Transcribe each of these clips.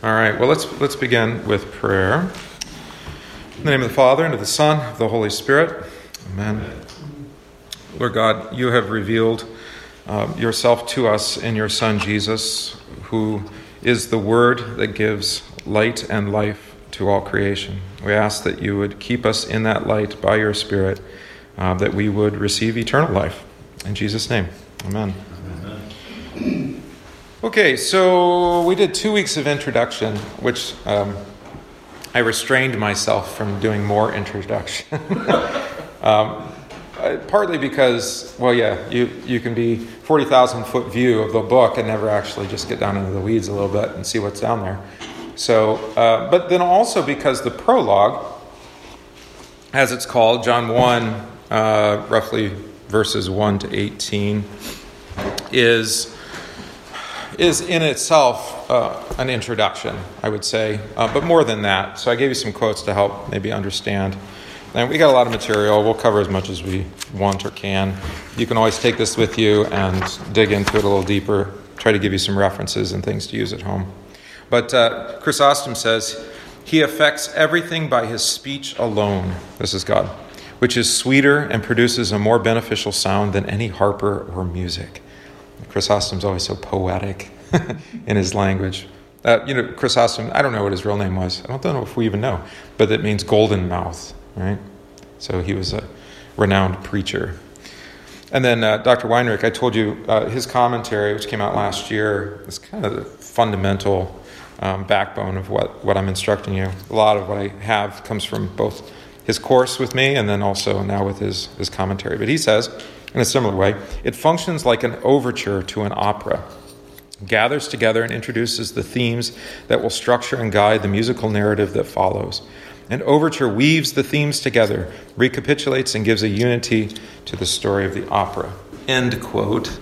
All right, well, let's begin with prayer. In the name of the Father, and of the Son, and of the Holy Spirit. Amen. Lord God, you have revealed yourself to us in your Son, Jesus, who is the Word that gives light and life to all creation. We ask that you would keep us in that light by your Spirit, that we would receive eternal life. In Jesus' name, amen. Amen. Okay, so we did 2 weeks of introduction, which I restrained myself from doing more introduction. Partly because, you can be 40,000-foot view of the book and never actually just get down into the weeds a little bit and see what's down there. So, but then also because the prologue, as it's called, John 1, roughly verses 1 to 18, is in itself an introduction, I would say, but more than that. So I gave you some quotes to help maybe understand. And we got a lot of material. We'll cover as much as we want or can. You can always take this with you and dig into it a little deeper, try to give you some references and things to use at home. But Chrysostom says, he affects everything by his speech alone, this is God, which is sweeter and produces a more beneficial sound than any harper or music. Chrysostom's always so poetic in his language. Chrysostom, I don't know what his real name was. I don't know if we even know, but it means golden mouth, right? So he was a renowned preacher. And then Dr. Weinrich, I told you his commentary, which came out last year, is kind of the fundamental backbone of what I'm instructing you. A lot of what I have comes from both his course with me and then also now with his commentary. But he says, in a similar way, it functions like an overture to an opera, gathers together and introduces the themes that will structure and guide the musical narrative that follows. An overture weaves the themes together, recapitulates, and gives a unity to the story of the opera. End quote,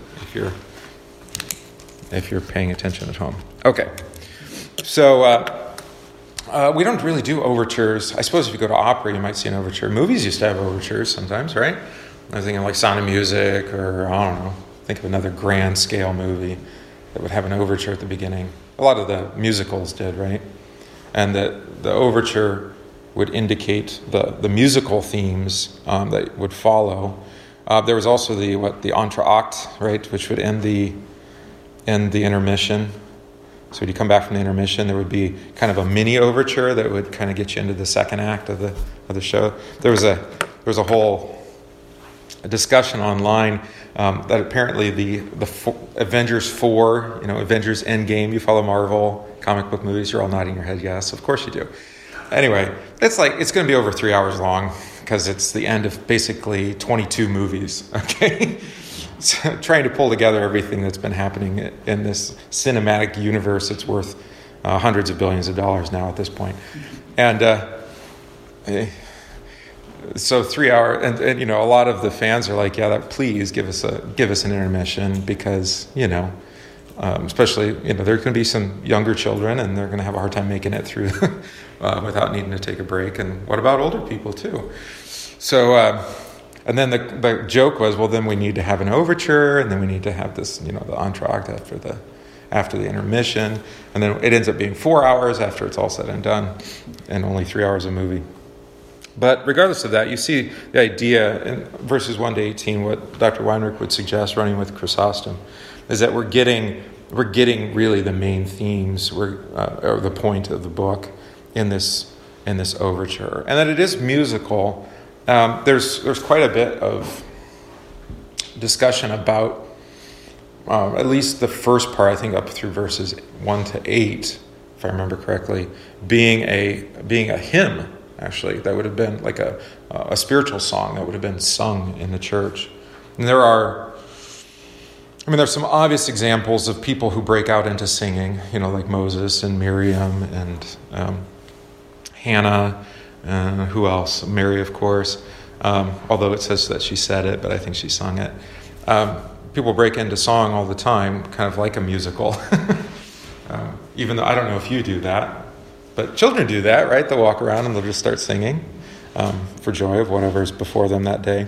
if you're paying attention at home. Okay, so we don't really do overtures. I suppose if you go to opera, you might see an overture. Movies used to have overtures sometimes, right? I was thinking like Sound of Music, or I don't know, think of another grand scale movie that would have an overture at the beginning. A lot of the musicals did, right? And the overture would indicate the musical themes that would follow. There was also the entr'acte, right, which would end the intermission. So when you come back from the intermission, there would be kind of a mini overture that would kind of get you into the second act of the show. There was a whole discussion online that apparently the Avengers 4, Avengers Endgame, you follow Marvel comic book movies, you're all nodding your head yes, of course you do. Anyway, it's going to be over 3 hours long because it's the end of basically 22 movies, okay? So trying to pull together everything that's been happening in this cinematic universe that's worth hundreds of billions of dollars now at this point. And so 3 hours, and a lot of the fans are like, please give us an intermission because, especially, there are going to be some younger children and they're going to have a hard time making it through without needing to take a break. And what about older people too? So, and then the joke was, well, then we need to have an overture and then we need to have this, the entr'acte after the intermission. And then it ends up being 4 hours after it's all said and done and only 3 hours of movie. But regardless of that, you see the idea in verses 1 to 18, what Dr. Weinrich would suggest, running with Chrysostom, is that we're getting really the main themes, or the point of the book in this overture, and that it is musical. There's quite a bit of discussion about at least the first part, I think up through verses 1 to 8, if I remember correctly, being a hymn. Actually, that would have been like a spiritual song that would have been sung in the church. And there's some obvious examples of people who break out into singing, like Moses and Miriam and Hannah, who else? Mary, of course, although it says that she said it, but I think she sung it. People break into song all the time, kind of like a musical, even though I don't know if you do that. But children do that, right? They'll walk around and they'll just start singing for joy of whatever's before them that day.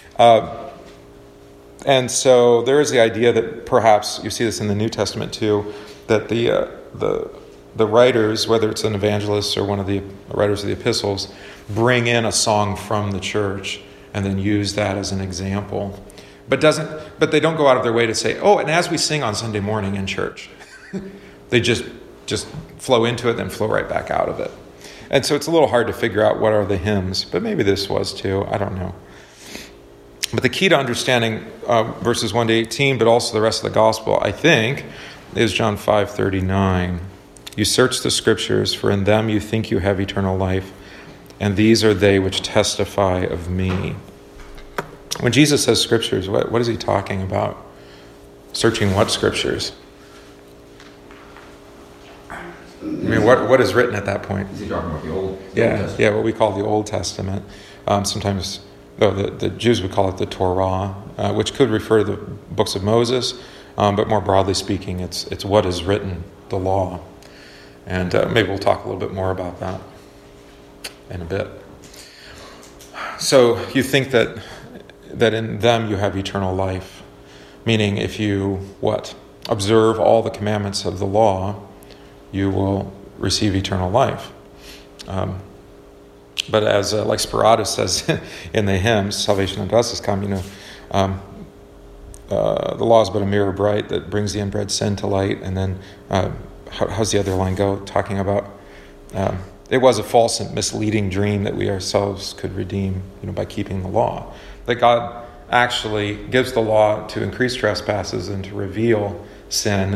And so there is the idea that perhaps, you see this in the New Testament too, that the the writers, whether it's an evangelist or one of the writers of the epistles, bring in a song from the church and then use that as an example. But they don't go out of their way to say, oh, and as we sing on Sunday morning in church, they just flow into it, then flow right back out of it. And so it's a little hard to figure out what are the hymns, but maybe this was too. I don't know. But the key to understanding verses 1 to 18, but also the rest of the gospel, I think, is John 5:39. You search the scriptures, for in them you think you have eternal life, and these are they which testify of me. When Jesus says scriptures, what is he talking about? Searching what scriptures? I mean, what is written at that point? Is he talking about the Old Testament? Yeah, what we call the Old Testament. Sometimes, the Jews would call it the Torah, which could refer to the books of Moses, but more broadly speaking, it's what is written, the law. And maybe we'll talk a little bit more about that in a bit. So you think that in them you have eternal life, meaning if you, observe all the commandments of the law, you will receive eternal life. But as like Speratus says in the hymns, Salvation unto us has come, the law is but a mirror bright that brings the inbred sin to light. And then how's the other line go? Talking about it was a false and misleading dream that we ourselves could redeem, by keeping the law. That God actually gives the law to increase trespasses and to reveal sin,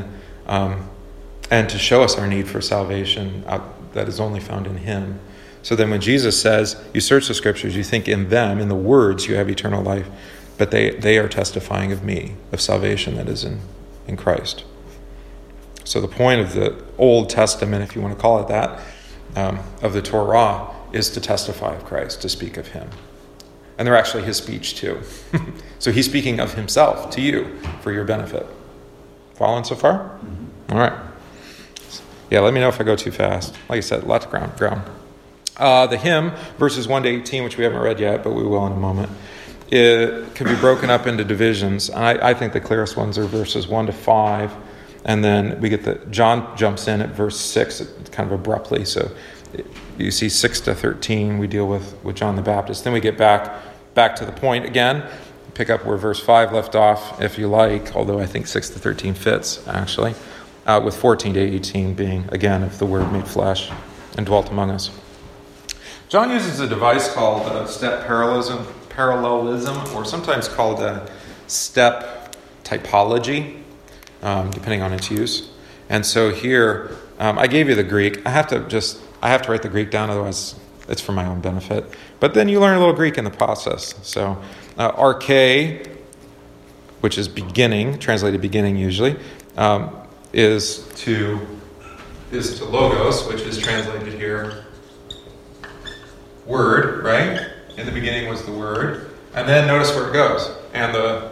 and to show us our need for salvation that is only found in Him. So then when Jesus says, you search the scriptures, you think in them, in the words, you have eternal life, but they are testifying of me, of salvation that is in Christ. So the point of the Old Testament, if you want to call it that, of the Torah, is to testify of Christ, to speak of Him. And they're actually His speech too. So He's speaking of Himself to you for your benefit. Following so far? Mm-hmm. All right. Yeah, let me know if I go too fast. Like I said, lots of ground. The hymn, verses 1 to 18, which we haven't read yet, but we will in a moment, it can be broken up into divisions. I think the clearest ones are verses 1 to 5, and then we get John jumps in at verse 6 kind of abruptly. So you see 6 to 13, we deal with John the Baptist. Then we get back to the point again, pick up where verse 5 left off, if you like, although I think 6 to 13 fits, actually, with 14 to 18 being, again, of the Word made flesh and dwelt among us. John uses a device called step parallelism, or sometimes called step typology, depending on its use. And so here, I gave you the Greek. I have to write the Greek down, otherwise it's for my own benefit. But then you learn a little Greek in the process. So arche, which is beginning, translated beginning usually, is to logos, which is translated here word, right? In the beginning was the Word. And then notice where it goes. And the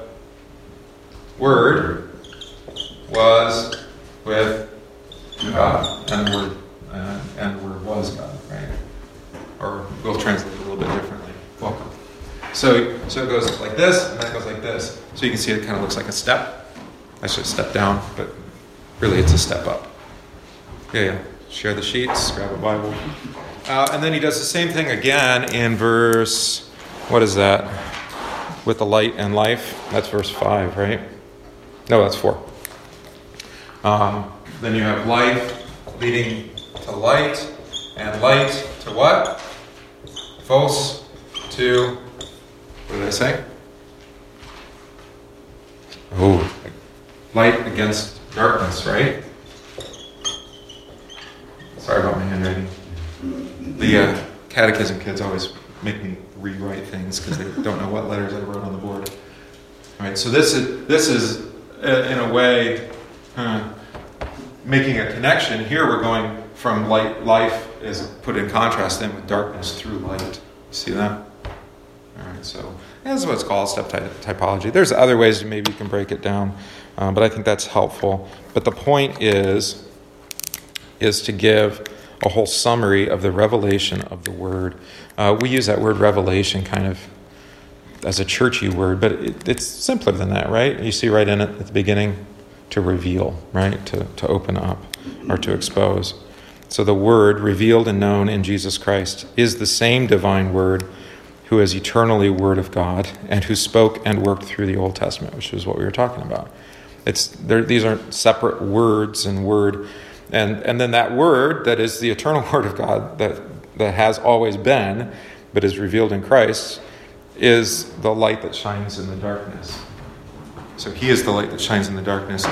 Word was with God. And the Word was God, right? Or we'll translate it a little bit differently. Welcome. So it goes like this, and then it goes like this. So you can see it kind of looks like a step. I should step down, but really it's a step up. Yeah. Share the sheets, grab a Bible. And then he does the same thing again in verse, what is that? With the light and life. That's verse 5, right? No, that's 4. Then you have life leading to light, and light to what? Phos to, what did I say? Oh, light against darkness, right? Sorry about my handwriting. The catechism kids always make me rewrite things because they don't know what letters I wrote on the board. All right, so this is in a way making a connection. Here we're going from life is put in contrast then with darkness through light. See that? All right, so that's what it's called, step typology. There's other ways that maybe you can break it down, but I think that's helpful. But the point is to give a whole summary of the revelation of the Word. We use that word revelation kind of as a churchy word, but it's simpler than that, right? You see right in it at the beginning, to reveal, right? To open up or to expose. So the Word revealed and known in Jesus Christ is the same divine Word who is eternally Word of God and who spoke and worked through the Old Testament, which is what we were talking about. These aren't separate words and word. And then that Word that is the eternal Word of God that has always been, but is revealed in Christ, is the light that shines in the darkness. So he is the light that shines in the darkness,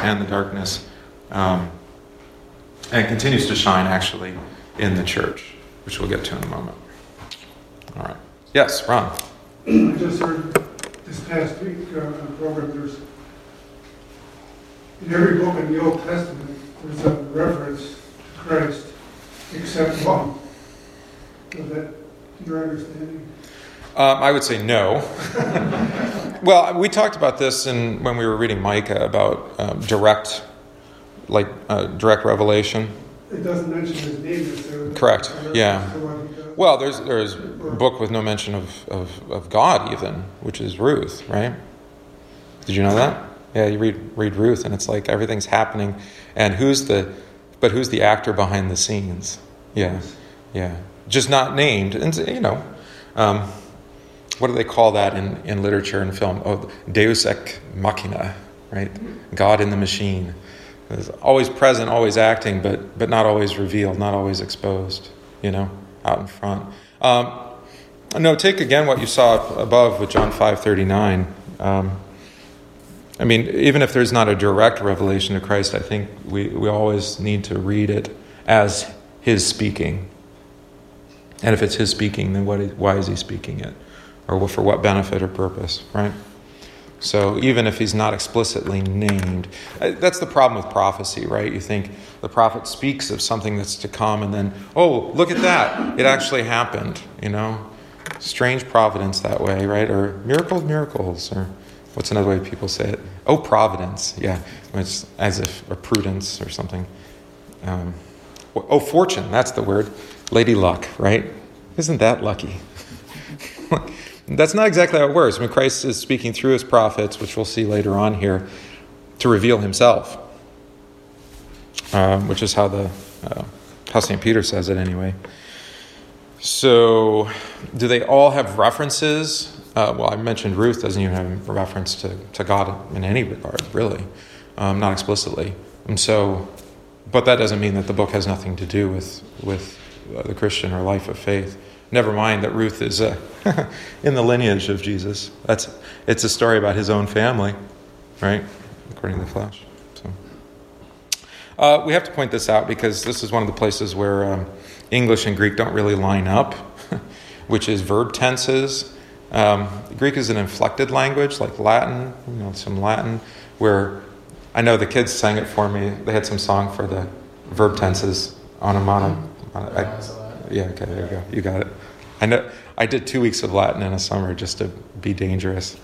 and continues to shine, actually, in the church, which we'll get to in a moment. All right. Yes, Ron. I just heard this past week on the program, there's, in every book in the Old Testament, there's a reference to Christ, except one. Is that your understanding? I would say no. Well, we talked about this when we were reading Micah about direct revelation. It doesn't mention his name necessarily. Correct. Yeah. Well, there's a book with no mention of God even, which is Ruth, right? Did you know that? Yeah, you read Ruth, and it's like everything's happening, and who's the actor behind the scenes? Yeah, just not named, and what do they call that in literature and film? Oh, Deus ex machina, right? God in the machine. It's always present, always acting, but not always revealed, not always exposed, out in front. No, take again what you saw above with John 5:39. Even if there's not a direct revelation of Christ, I think we always need to read it as his speaking. And if it's his speaking, then why is he speaking it? Or for what benefit or purpose, right? So even if he's not explicitly named, that's the problem with prophecy, right? You think the prophet speaks of something that's to come, and then, oh, look at that, it actually happened, Strange providence that way, right? Or miracle of miracles, or what's another way people say it? Oh, providence, yeah. It's as if, or prudence or something. Fortune, that's the word. Lady luck, right? Isn't that lucky? That's not exactly how it works. When Christ is speaking through his prophets, which we'll see later on here, to reveal himself, which is how St. Peter says it anyway. So, do they all have references? I mentioned Ruth doesn't even have a reference to God in any regard, really, not explicitly. And so, but that doesn't mean that the book has nothing to do with the Christian or life of faith. Never mind that Ruth is in the lineage of Jesus. It's a story about his own family, right? According to the flesh. So, we have to point this out because this is one of the places where English and Greek don't really line up, which is verb tenses. Greek is an inflected language, like Latin, some Latin, where I know the kids sang it for me. They had some song for the verb tenses, onomatopoeia. Yeah, okay, there you go. You got it. I know. I did 2 weeks of Latin in a summer just to be dangerous.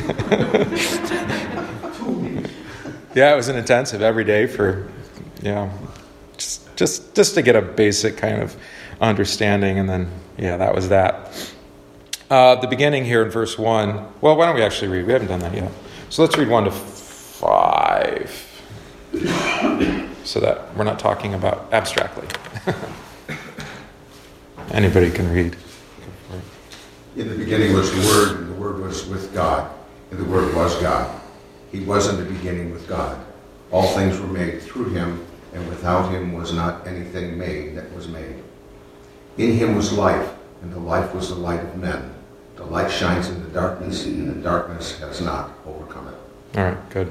Yeah, it was an intensive every day for, just to get a basic kind of understanding, and then, that was that. The beginning here in verse 1, well, why don't we actually read? We haven't done that yet. So let's read 1 to 5, so that we're not talking about abstractly. Anybody can read. In the beginning was the Word, and the Word was with God, and the Word was God. He was in the beginning with God. All things were made through him, and without him was not anything made that was made. In him was life, and the life was the light of men. The light shines in the darkness, and the darkness has not overcome it. All right, good.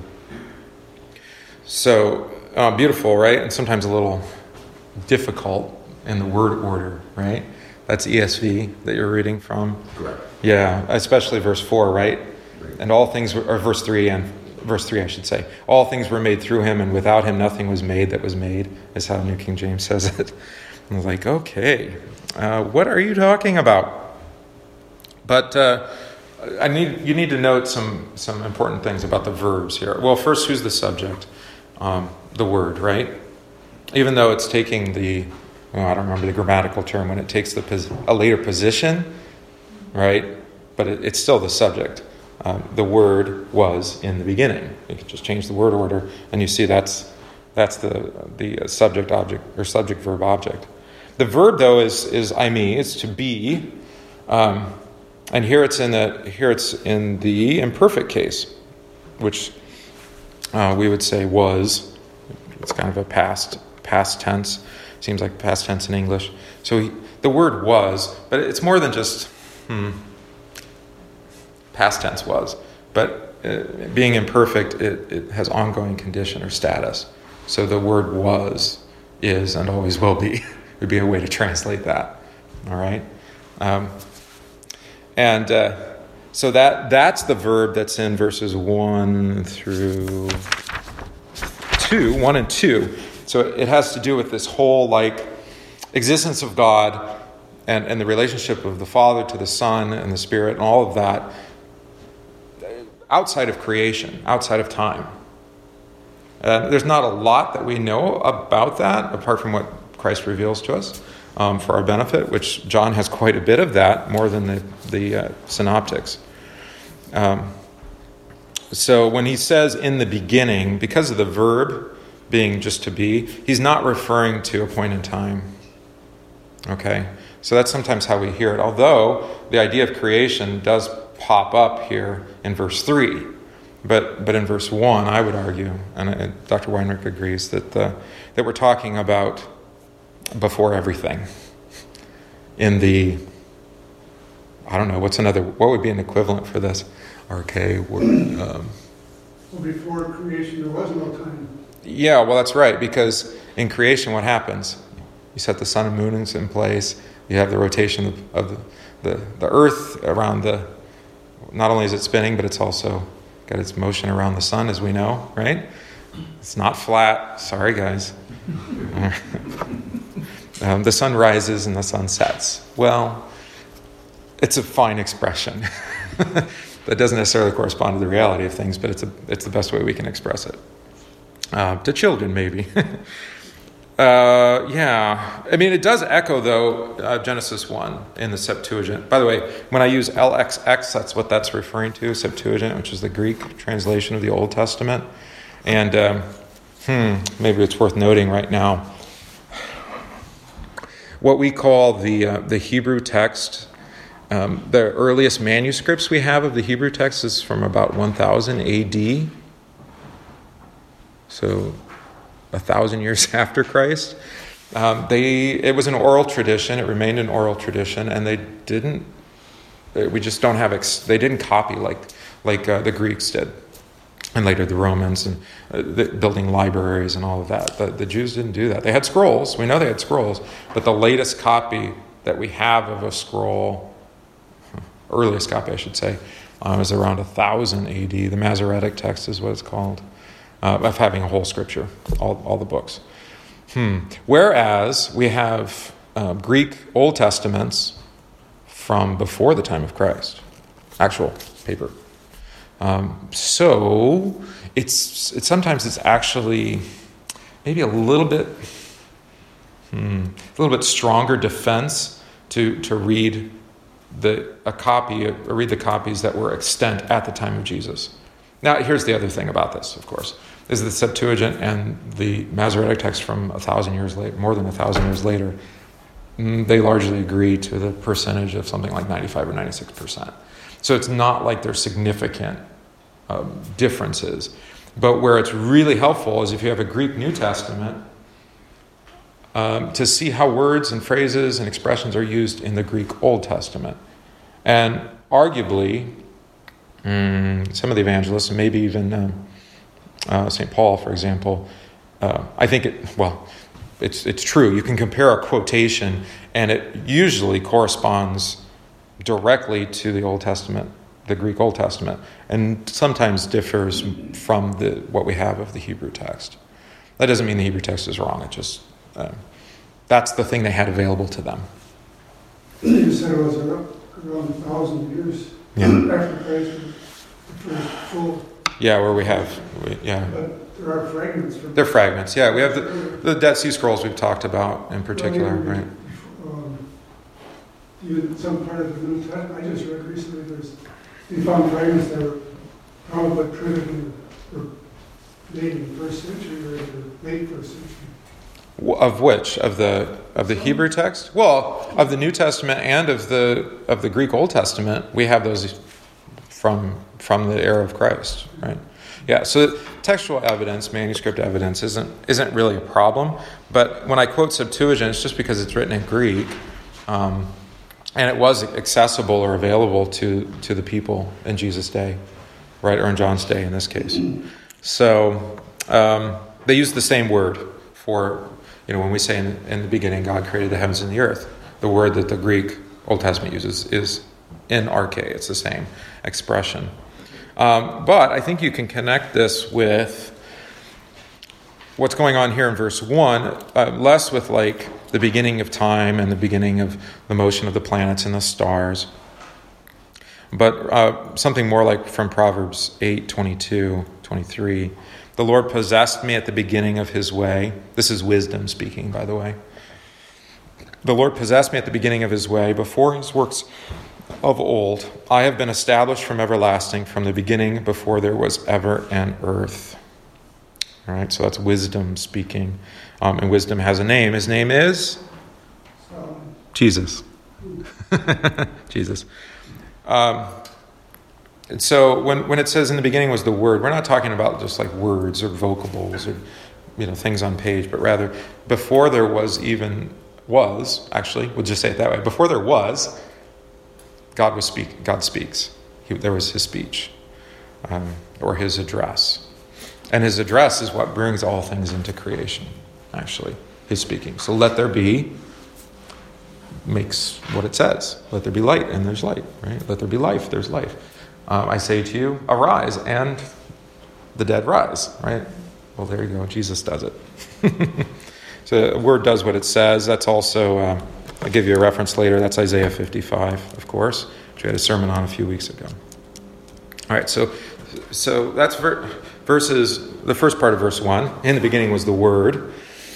So, beautiful, right? And sometimes a little difficult in the word order, right? That's ESV that you're reading from. Correct. Yeah, especially verse 4, right? And all things were, or verse 3, I should say. All things were made through him, and without him nothing was made that was made, is how New King James says it. I was like, okay, what are you talking about? But you need to note some important things about the verbs here. Well, first, who's the subject? The Word, right? Even though it's taking I don't remember the grammatical term, when it takes a later position, right? But it's still the subject. The Word was in the beginning. You can just change the word order, and you see that's the subject object or subject verb object. The verb, though, is eimi. It's to be. And here it's in the imperfect case, which we would say was. It's kind of a past tense. Seems like past tense in English. So the word was, but it's more than just past tense was. But being imperfect, it has ongoing condition or status. So the word was, is, and always will be would be a way to translate that. All right? So that's the verb that's in verses 1 through 2, 1 and 2. So it has to do with this whole existence of God and the relationship of the Father to the Son and the Spirit and all of that outside of creation, outside of time. There's not a lot that we know about that apart from what Christ reveals to us for our benefit, which John has quite a bit of that, more than the synoptics. So when he says in the beginning, because of the verb being just to be, he's not referring to a point in time. Okay? So that's sometimes how we hear it. Although the idea of creation does pop up here in verse 3. But in verse 1, I would argue, and Dr. Weinrich agrees, that we're talking about before everything. In the, I don't know, what would be an equivalent for this archaic word? Well, before creation, there was no time. Yeah, well, that's right, because in creation, what happens? You set the sun and moon in place. You have the rotation of the earth around not only is it spinning, but it's also got its motion around the sun, as we know, right? It's not flat. Sorry, guys. The sun rises and the sun sets. Well, it's a fine expression. That doesn't necessarily correspond to the reality of things, but it's the best way we can express it. To children, maybe. Yeah. I mean, it does echo, though, Genesis 1 in the Septuagint. By the way, when I use LXX, that's what that's referring to, Septuagint, which is the Greek translation of the Old Testament. And maybe it's worth noting right now, what we call the Hebrew text, the earliest manuscripts we have of the Hebrew text is from about 1000 AD. So 1,000 years after Christ. It was an oral tradition. It remained an oral tradition, and they didn't copy like the Greeks did, and later the Romans, and building libraries and all of that. The Jews didn't do that. They had scrolls. We know they had scrolls, but the latest copy that we have of a scroll, earliest copy I should say, is around 1000 AD. The Masoretic text is what it's called. Of having a whole scripture, all the books. Whereas we have Greek Old Testaments from before the time of Christ, actual paper. So sometimes it's actually maybe a little bit stronger defense to read the copies that were extant at the time of Jesus. Now, here's the other thing about this, of course, is the Septuagint and the Masoretic text from 1,000 years later, more than 1,000 years later, they largely agree to the percentage of something like 95 or 96%. So it's not like there's significant differences. But where it's really helpful is if you have a Greek New Testament, to see how words and phrases and expressions are used in the Greek Old Testament. And arguably, some of the evangelists, and maybe even St. Paul, for example, I think it's true. You can compare a quotation, and it usually corresponds directly to the Old Testament, the Greek Old Testament, and sometimes differs from what we have of the Hebrew text. That doesn't mean the Hebrew text is wrong. It just that's the thing they had available to them. You said it was around 1,000 years after Christ. Full. Yeah, where we have, But there are fragments. They're fragments, yeah. We have the Dead Sea Scrolls we've talked about in particular, right? Some part of the New Testament, I just read recently, they found fragments that were probably printed in the late 1st century or the late 1st century. Of which? Of the Hebrew text? Well, of the New Testament and of the Greek Old Testament, we have those from the era of Christ, right? Yeah, so textual evidence, manuscript evidence isn't really a problem. But when I quote Septuagint, it's just because it's written in Greek, and it was accessible or available to the people in Jesus' day, right, or in John's day in this case. So they use the same word for, when we say in the beginning God created the heavens and the earth, the word that the Greek Old Testament uses is in arche. It's the same expression. But I think you can connect this with what's going on here in verse 1, less with like the beginning of time and the beginning of the motion of the planets and the stars, but something more like from Proverbs 8:22, 23. The Lord possessed me at the beginning of his way. This is wisdom speaking, by the way. The Lord possessed me at the beginning of his way, before his works of old. I have been established from everlasting, from the beginning, before there was ever an earth. All right, so that's wisdom speaking. And wisdom has a name. His name is? Jesus. Jesus. And so when it says in the beginning was the Word, we're not talking about just like words or vocables or things on page, but rather before there was, actually, we'll just say it that way. Before there was, God speaks. There was his speech, or his address. And his address is what brings all things into creation, actually, his speaking. So let there be makes what it says. Let there be light, and there's light, right? Let there be life, there's life. I say to you, arise, and the dead rise, right? Well, there you go. Jesus does it. So the word does what it says. That's also, I'll give you a reference later. That's Isaiah 55, of course, which we had a sermon on a few weeks ago. All right, so that's the first part of verse 1. In the beginning was the Word.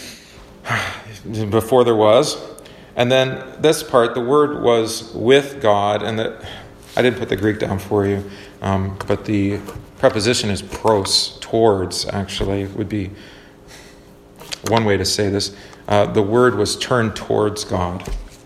Before there was. And then this part, the Word was with God, and I didn't put the Greek down for you, but the preposition is pros, towards, actually, would be one way to say this. The Word was turned towards God.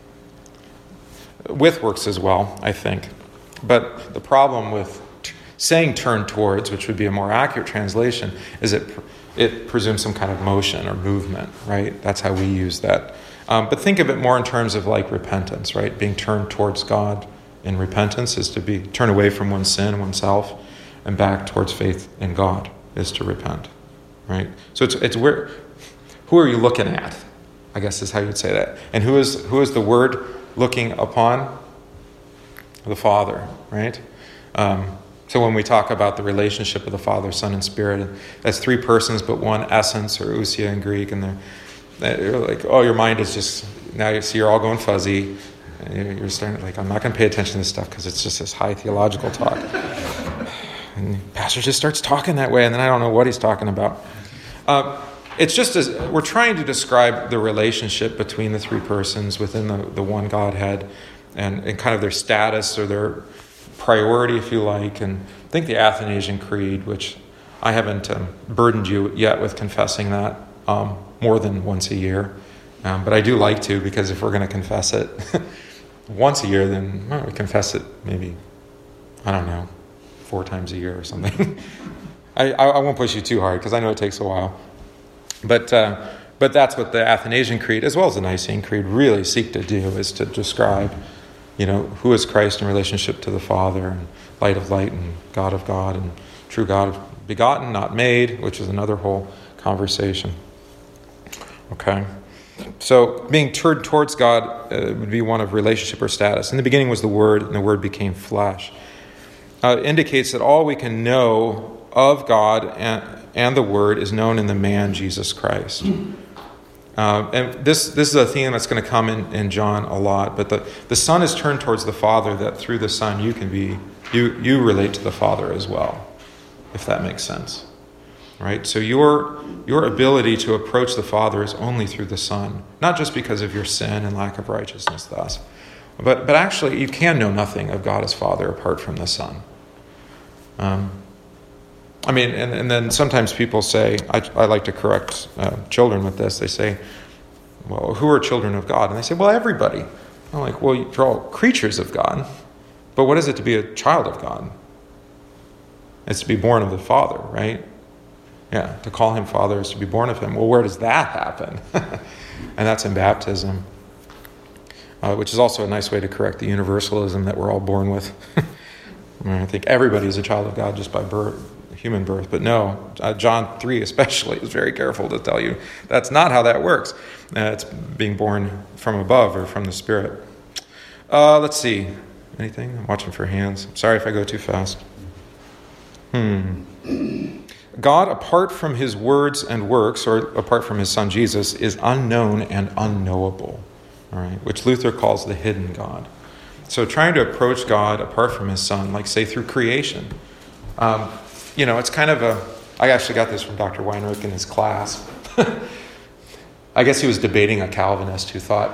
With works as well, I think. But the problem with saying turn towards, which would be a more accurate translation, is it presumes some kind of motion or movement, right? That's how we use that. But think of it more in terms of like repentance, right? Being turned towards God in repentance is to be turned away from one's sin, oneself, and back towards faith in God is to repent, right? So it's where, who are you looking at? I guess is how you'd say that. And who is the Word looking upon? The Father, right? So when we talk about the relationship of the Father, Son, and Spirit, that's three persons but one essence, or ousia in Greek, and they're like, oh, your mind is just, now you see you're all going fuzzy. You're starting to I'm not going to pay attention to this stuff because it's just this high theological talk. And the pastor just starts talking that way, and then I don't know what he's talking about. It's just as we're trying to describe the relationship between the three persons within the one Godhead and kind of their status or their priority, if you like. And I think the Athanasian Creed, which I haven't burdened you yet with confessing that more than once a year. But I do like to, because if we're going to confess it once a year, then we confess it maybe, 4 times a year or something. I won't push you too hard because I know it takes a while. But that's what the Athanasian Creed, as well as the Nicene Creed, really seek to do, is to describe, who is Christ in relationship to the Father, and light of light, and God of God, and true God, begotten, not made, which is another whole conversation. Okay. So being turned towards God would be one of relationship or status. In the beginning was the Word, and the Word became flesh. It indicates that all we can know of God and the Word is known in the man Jesus Christ. And this is a theme that's going to come in John a lot. But the Son is turned towards the Father, that through the Son you relate to the Father as well, if that makes sense. Right? So your ability to approach the Father is only through the Son, not just because of your sin and lack of righteousness thus, but actually you can know nothing of God as Father apart from the Son. And then sometimes people say, I like to correct children with this, they say, well, who are children of God? And they say, well, everybody. I'm like, well, you're all creatures of God. But what is it to be a child of God? It's to be born of the Father, right? Yeah, to call him Father is to be born of him. Well, where does that happen? And that's in baptism, which is also a nice way to correct the universalism that we're all born with. I think everybody is a child of God just by birth, human birth. But no, John 3 especially is very careful to tell you that's not how that works. It's being born from above or from the Spirit. Let's see. Anything? I'm watching for hands. Sorry if I go too fast. God, apart from his words and works, or apart from his Son Jesus, is unknown and unknowable. All right, which Luther calls the hidden God. So trying to approach God apart from his Son, like say through creation, it's kind of I actually got this from Dr. Weinrich in his class. I guess he was debating a Calvinist who thought,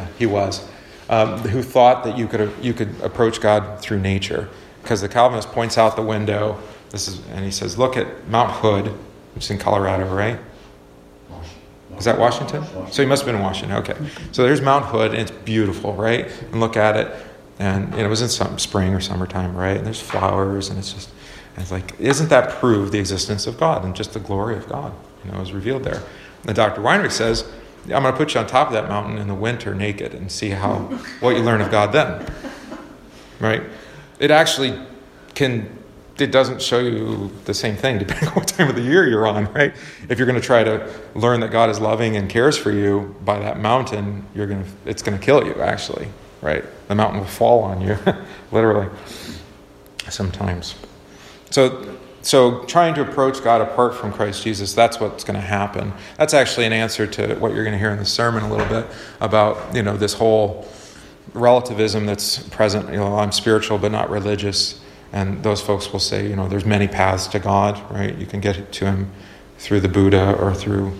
who thought that you could approach God through nature, because the Calvinist points out the window. And he says, look at Mount Hood, which is in Colorado, right? Is that Washington? So he must have been in Washington. Okay. So there's Mount Hood, and it's beautiful, right? And look at it. And it was in some spring or summertime, right? And there's flowers, and it's like, isn't that prove the existence of God and just the glory of God, is revealed there? And Dr. Weinrich says, I'm going to put you on top of that mountain in the winter naked and see what you learn of God then, right? It actually it doesn't show you the same thing depending on what time of the year you're on, right? If you're going to try to learn that God is loving and cares for you by that mountain, it's going to kill you, actually, right? The mountain will fall on you, literally, sometimes. So trying to approach God apart from Christ Jesus, that's what's going to happen. That's actually an answer to what you're going to hear in the sermon a little bit about, this whole relativism that's present. I'm spiritual but not religious. And those folks will say, there's many paths to God, right? You can get to him through the Buddha or through,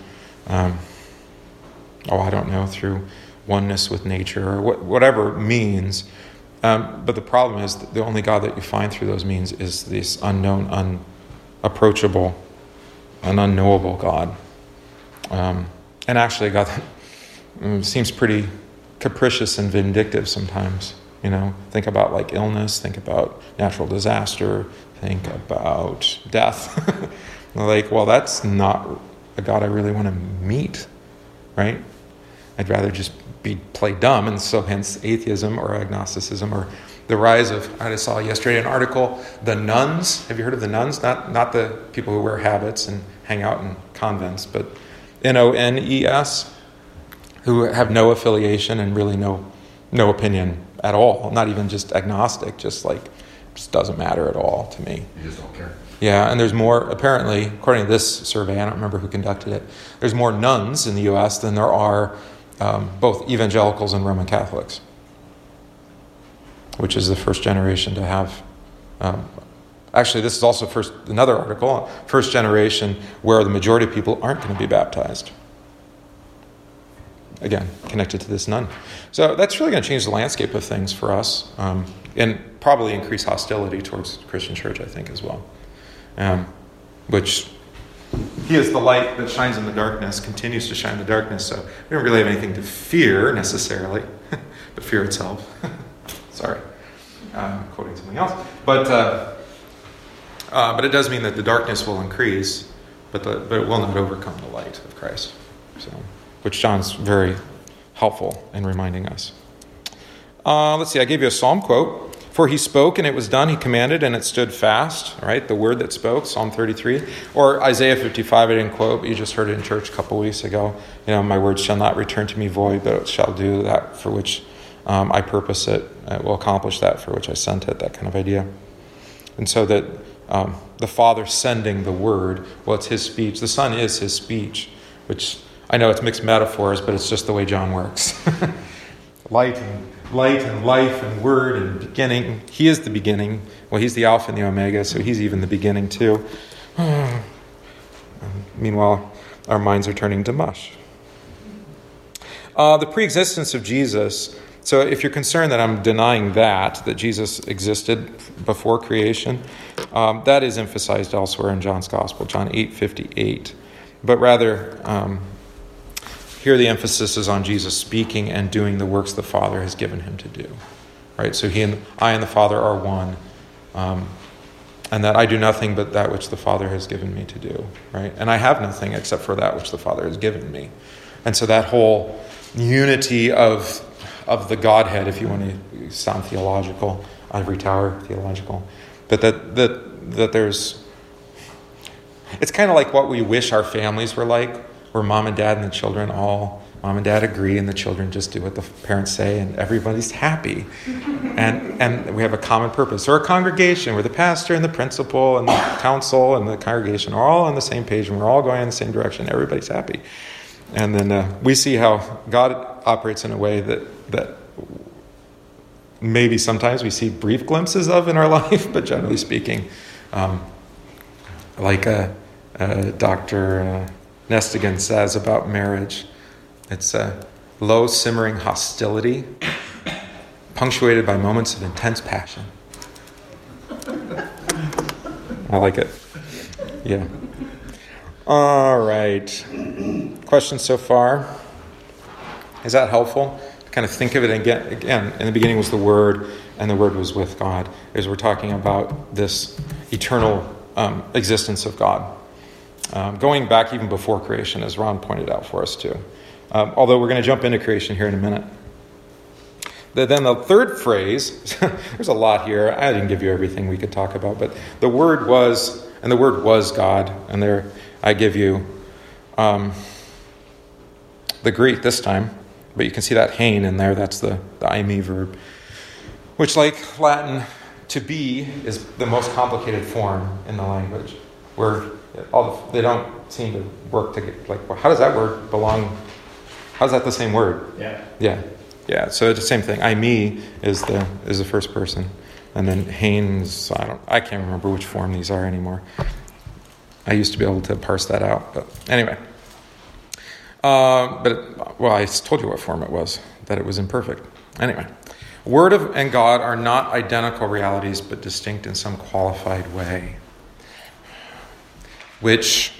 through oneness with nature or whatever means. But the problem is that the only God that you find through those means is this unknown, unapproachable, and unknowable God. And actually a God that seems pretty capricious and vindictive sometimes. Think about like illness, think about natural disaster, think about death. That's not a God I really want to meet, right? I'd rather just play dumb, and so hence atheism or agnosticism or the rise of, I just saw yesterday an article, the nuns. Have you heard of the nuns? Not the people who wear habits and hang out in convents, but NONES, who have no affiliation and really no opinion at all, not even just agnostic, just doesn't matter at all to me. You just don't care. Yeah, and there's more, apparently, according to this survey, I don't remember who conducted it, there's more nuns in the U.S. than there are both evangelicals and Roman Catholics, which is the first generation to have, actually this is also another article, first generation where the majority of people aren't going to be baptized. Again, connected to this nun. So that's really going to change the landscape of things for us, and probably increase hostility towards the Christian church, I think, as well. Which he is the light that shines in the darkness, continues to shine in the darkness, so we don't really have anything to fear necessarily, but fear itself. Sorry, quoting something else. But it does mean that the darkness will increase, but it will not overcome the light of Christ. So, which John's very helpful in reminding us. Let's see, I gave you a psalm quote. For he spoke and it was done, he commanded and it stood fast, right? The word that spoke, Psalm 33. Or Isaiah 55, I didn't quote, but you just heard it in church a couple weeks ago. My words shall not return to me void, but it shall do that for which I purpose it. It will accomplish that for which I sent it, that kind of idea. And so that the Father sending the word, well, it's his speech. The Son is his speech, which I know it's mixed metaphors, but it's just the way John works. Light and life and word and beginning. He is the beginning. Well, he's the Alpha and the Omega, so he's even the beginning too. Meanwhile, our minds are turning to mush. The preexistence of Jesus. So if you're concerned that I'm denying that Jesus existed before creation, that is emphasized elsewhere in John's Gospel, John 8:58. But rather, here the emphasis is on Jesus speaking and doing the works the Father has given him to do. Right? So I and the Father are one. And that I do nothing but that which the Father has given me to do. Right? And I have nothing except for that which the Father has given me. And so that whole unity of the Godhead, if you want to sound theological, ivory tower theological, but that there's, it's kind of like what we wish our families were like, where mom and dad and the children mom and dad agree and the children just do what the parents say and everybody's happy. And we have a common purpose. Or a congregation where the pastor and the principal and the council and the congregation are all on the same page and we're all going in the same direction. Everybody's happy. And then we see how God operates in a way that maybe sometimes we see brief glimpses of in our life, but generally speaking, like Dr. Nestigan says about marriage, it's a low simmering hostility punctuated by moments of intense passion. I like it. Yeah. All right. Questions so far? Is that helpful? Kind of think of it again. In the beginning was the Word, and the Word was with God. As we're talking about this eternal existence of God. Going back even before creation, as Ron pointed out for us too. Although we're going to jump into creation here in a minute. Then the third phrase, there's a lot here. I didn't give you everything we could talk about, but the Word was, and the Word was God. And there I give you the Greek this time, but you can see that hein in there. That's the eimi verb, which, like Latin, to be is the most complicated form in the language, where they don't seem to work together. Like, well, how does that word belong? How's that the same word? Yeah. So it's the same thing. Eimi is the first person, and then Haynes. I can't remember which form these are anymore. I used to be able to parse that out, but anyway. I told you what form it was. That it was imperfect. Anyway, Word and God are not identical realities, but distinct in some qualified way. Which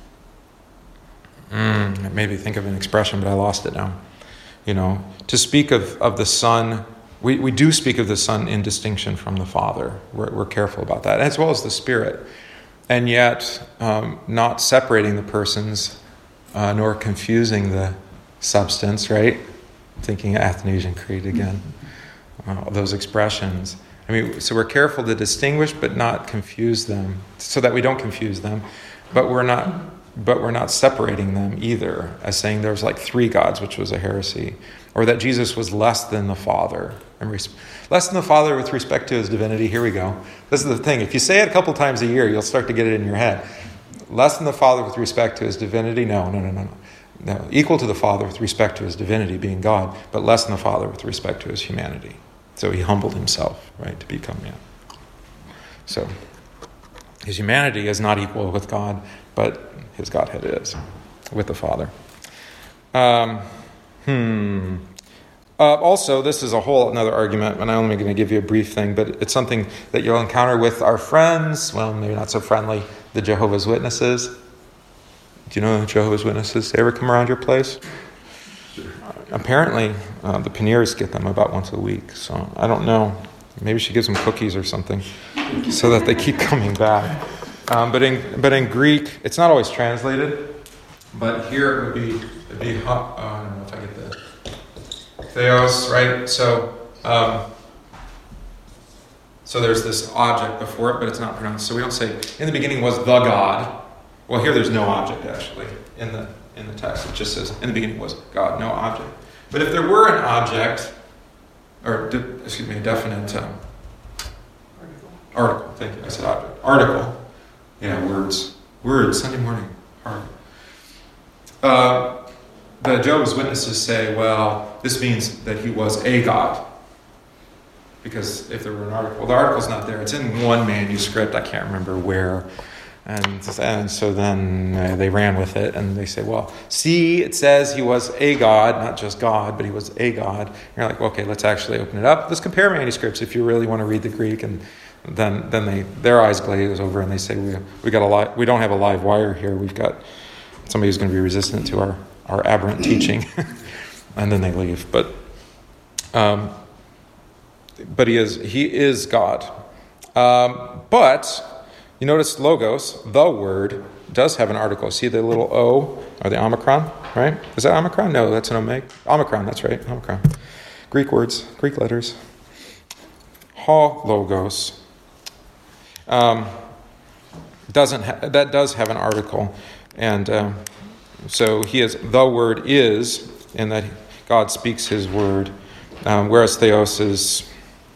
it made me think of an expression, but I lost it now. To speak of the Son, we do speak of the Son in distinction from the Father. We're careful about that, as well as the Spirit. And yet, not separating the persons, nor confusing the substance, right? Thinking Athanasian Creed again. Those expressions. So we're careful to distinguish but not confuse them, so that we don't confuse them. But we're not separating them either, as saying there's like three gods, which was a heresy, or that Jesus was less than the Father. Less than the Father with respect to his divinity. Here we go. This is the thing. If you say it a couple times a year, you'll start to get it in your head. Less than the Father with respect to his divinity? No. Equal to the Father with respect to his divinity, being God, but less than the Father with respect to his humanity. So he humbled himself, right, to become man. So his humanity is not equal with God, but his Godhead is with the Father. Also, this is a whole another argument, and I'm only going to give you a brief thing, but it's something that you'll encounter with our friends, well, maybe not so friendly, the Jehovah's Witnesses. Do you know the Jehovah's Witnesses? They ever come around your place? Sure. Apparently, the Paniers get them about once a week, so I don't know. Maybe she gives them cookies or something so that they keep coming back. But in Greek, it's not always translated, but here it'd be I don't know if I get the theos, right? So there's this object before it, but it's not pronounced. So we don't say, in the beginning was the God. Well, here there's no object, actually, in the text. It just says, in the beginning was God, no object. But if there were an object, a definite article. Thank you, I said object. Article. Yeah, words, Sunday morning. The Jehovah's Witnesses say, well, this means that he was a God. Because if there were an article, the article's not there. It's in one manuscript. I can't remember where. And so then they ran with it, and they say, well, see, it says he was a God, not just God, but he was a God. And you're like, okay, let's actually open it up. Let's compare manuscripts if you really want to read the Greek. And then their eyes glaze over, and they say, we don't have a live wire here. We've got somebody who's going to be resistant to our our aberrant teaching, and then they leave. But he is God. But you notice logos, the word, does have an article. See the little O or the omicron, right? Is that omicron? No, that's an omega. Omicron, that's right. Omicron. Greek words, Greek letters. Logos. That does have an article, and so he is. The word is, in that God speaks His word, whereas Theos is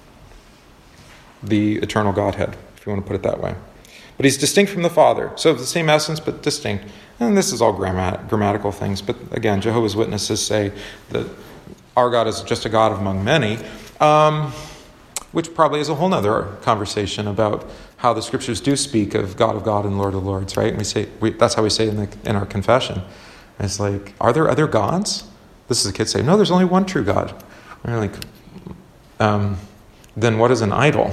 the eternal Godhead, if you want to put it that way. But He's distinct from the Father, so the same essence but distinct. And this is all grammatical things. But again, Jehovah's Witnesses say that our God is just a God among many. Which probably is a whole other conversation about how the Scriptures do speak of God and Lord of Lords, right? And that's how we say in our confession. And it's like, are there other gods? This is the kids say, no, there's only one true God. And you're like, then what is an idol?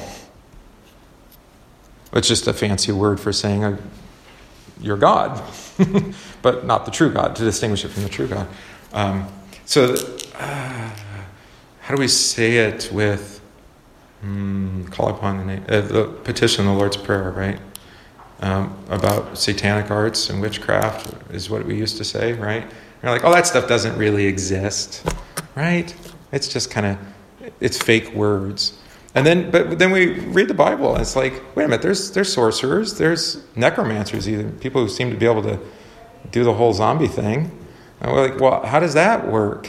It's just a fancy word for saying you're God, but not the true God, to distinguish it from the true God. How do we say it with call upon the name, the petition, the Lord's Prayer, right? About satanic arts and witchcraft is what we used to say, right? We're like, that stuff doesn't really exist, right? It's just it's fake words. But then we read the Bible and it's like, wait a minute, there's sorcerers, there's necromancers, even people who seem to be able to do the whole zombie thing. And we're like, well, how does that work?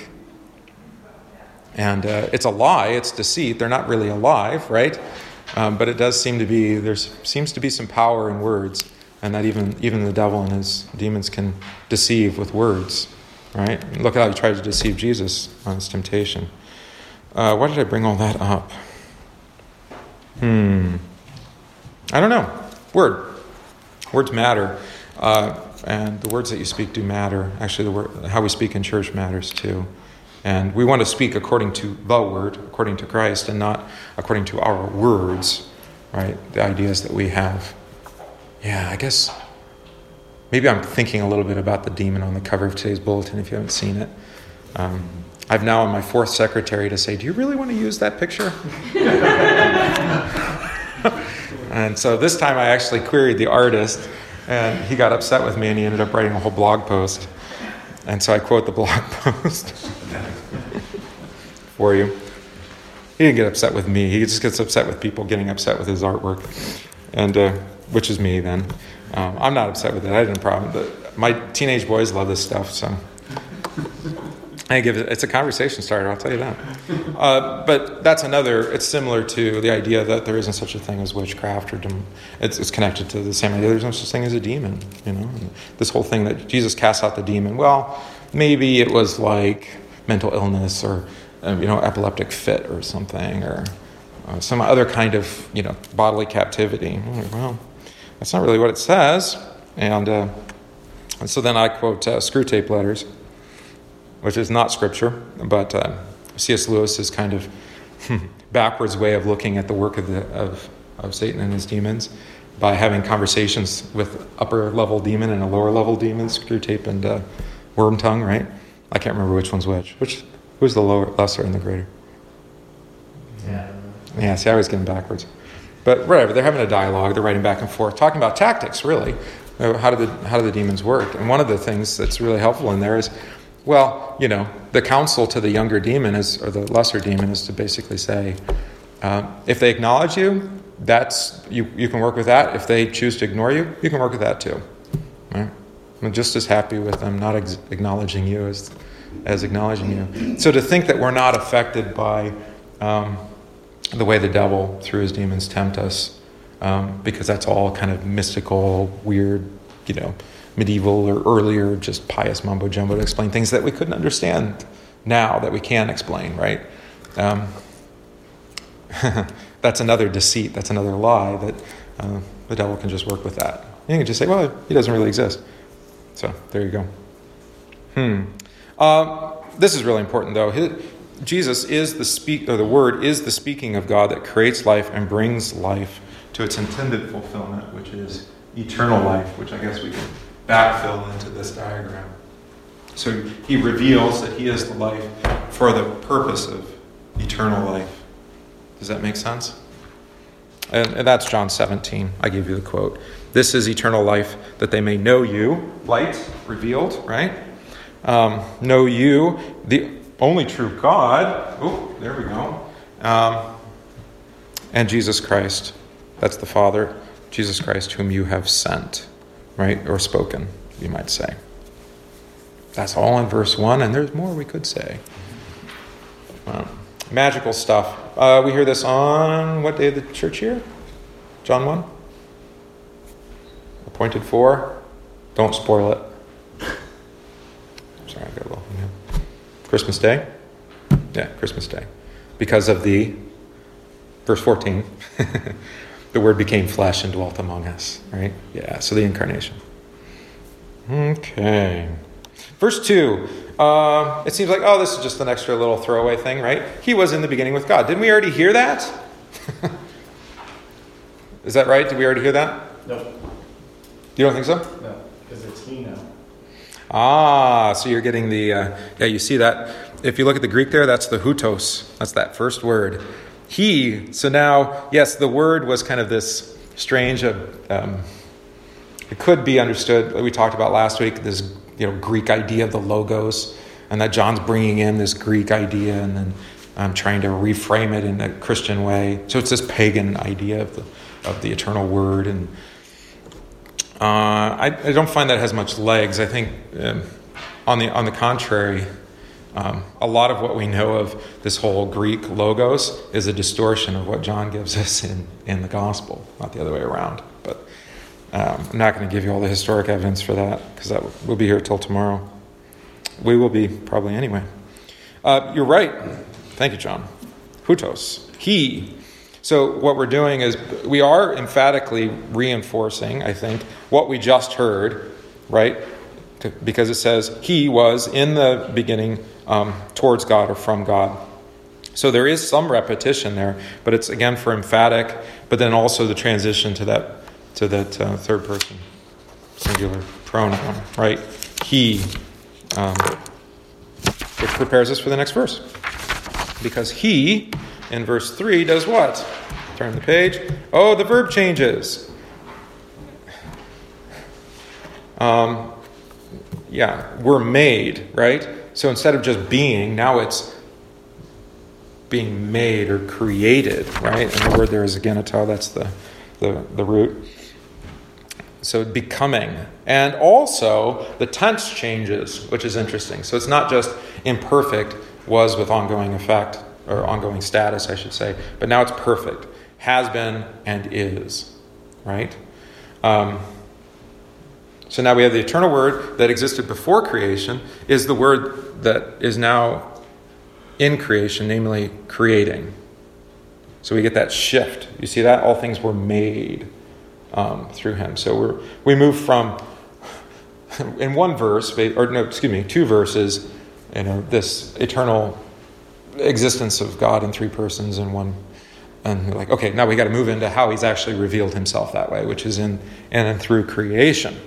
And it's a lie, it's deceit. They're not really alive, right? But it does seem to be, there seems to be some power in words, and that even the devil and his demons can deceive with words, right? Look at how he tried to deceive Jesus on his temptation. Why did I bring all that up? I don't know. Words matter. And the words that you speak do matter. Actually, how we speak in church matters too. And we want to speak according to the word, according to Christ, and not according to our words, right? The ideas that we have. Yeah, I guess maybe I'm thinking a little bit about the demon on the cover of today's bulletin, if you haven't seen it. I've now on my fourth secretary to say, do you really want to use that picture? And so this time I actually queried the artist, and he got upset with me, and he ended up writing a whole blog post. And so I quote the blog post for you. He didn't get upset with me. He just gets upset with people getting upset with his artwork, and which is me then. I'm not upset with it. I didn't have a problem. But my teenage boys love this stuff, so it's a conversation starter, I'll tell you that. But that's it's similar to the idea that there isn't such a thing as witchcraft, or it's connected to the same idea. There's no such thing as a demon, And this whole thing that Jesus casts out the demon, well, maybe it was like mental illness or, epileptic fit or something, or some other kind of, bodily captivity. Well, that's not really what it says. And so then I quote Screw Tape Letters, which is not scripture, but C.S. Lewis's kind of backwards way of looking at the work of Satan and his demons by having conversations with upper-level demon and a lower-level demon, Screw Tape and Worm Tongue, right? I can't remember which one's which. Who's the lesser and the greater? Yeah, see, I always get them backwards. But whatever, they're having a dialogue, they're writing back and forth, talking about tactics, really. How do the demons work? And one of the things that's really helpful in there is, well, the counsel to the younger demon or the lesser demon is to basically say, if they acknowledge you, you can work with that. If they choose to ignore you, you can work with that too. Right? I'm just as happy with them not acknowledging you as acknowledging you. So to think that we're not affected by the way the devil, through his demons, tempt us, because that's all kind of mystical, weird, medieval or earlier, just pious mumbo jumbo to explain things that we couldn't understand now that we can explain, right? That's another deceit, that's another lie, that the devil can just work with that. You can just say, well, he doesn't really exist. So there you go. This is really important, though. Jesus is the Word is the speaking of God that creates life and brings life to its intended fulfillment, which is eternal life, which I guess we can backfill into this diagram. So he reveals that he is the life for the purpose of eternal life. Does that make sense? And that's John 17. I gave you the quote. This is eternal life, that they may know you, light, revealed, right? Know you, the only true God. Oh, there we go. And Jesus Christ. That's the Father, Jesus Christ, whom you have sent, right? Or spoken, you might say. That's all in verse 1, and there's more we could say. Magical stuff. We hear this on what day of the church year? John 1? Appointed for? Don't spoil it. Sorry, I got a little... Yeah. Christmas Day? Yeah, Christmas Day. Because of the... Verse 14. The Word became flesh and dwelt among us. Right? Yeah, so the incarnation. Okay. Verse 2. It seems like, this is just an extra little throwaway thing, right? He was in the beginning with God. Didn't we already hear that? Is that right? Did we already hear that? No. You don't think so? No, because it's he now. So you're getting the... you see that. If you look at the Greek there, that's the hutos. That's that first word. He. So now, yes, the word was kind of this strange... it could be understood, like we talked about last week, this Greek idea of the logos, and that John's bringing in this Greek idea and then trying to reframe it in a Christian way. So it's this pagan idea of the eternal word, and I don't find that has much legs. I think on the contrary, a lot of what we know of this whole Greek logos is a distortion of what John gives us in the gospel, not the other way around. But I'm not going to give you all the historic evidence for that, because we'll be here till tomorrow. We will be probably anyway. You're right. Thank you, John. Hutos. He. So what we're doing is we are emphatically reinforcing, I think, what we just heard, right? Because it says he was in the beginning towards God or from God. So there is some repetition there, but it's again for emphatic, but then also the transition to that third person singular pronoun, right? He. Which prepares us for the next verse. Because he, in verse 3, does what? Turn the page. The verb changes. We're made, right? So instead of just being, now it's being made or created, right? And the word there is ageneto, that's the root. So becoming. And also, the tense changes, which is interesting. So it's not just imperfect, was with ongoing effect, or ongoing status, I should say. But now it's perfect. Has been and is. Right? So now we have the eternal word that existed before creation is the word that is now in creation, namely creating. So we get that shift. You see that? All things were made through him. So we move from, in one verse, two verses, this eternal existence of God in three persons in one. And we're like, okay, now we got to move into how he's actually revealed himself that way, which is in and through creation.